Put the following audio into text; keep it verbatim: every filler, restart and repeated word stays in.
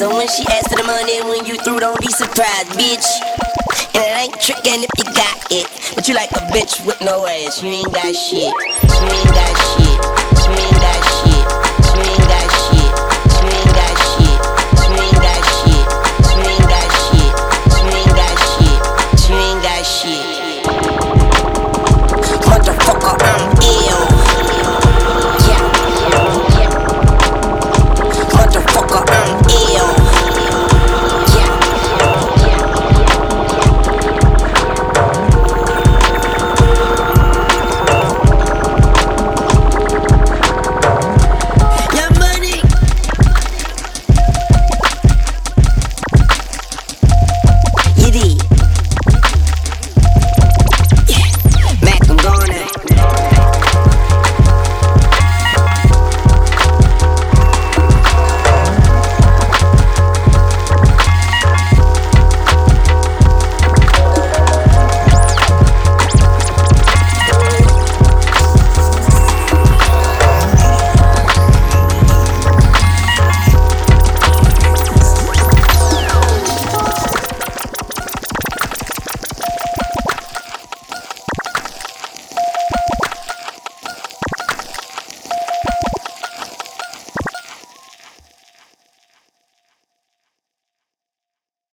So when she asks for the money, when you through, don't be surprised, bitch. And it ain't trickin' if you got it, but you like a bitch with no ass. You ain't got shit. You ain't got shit. You ain't got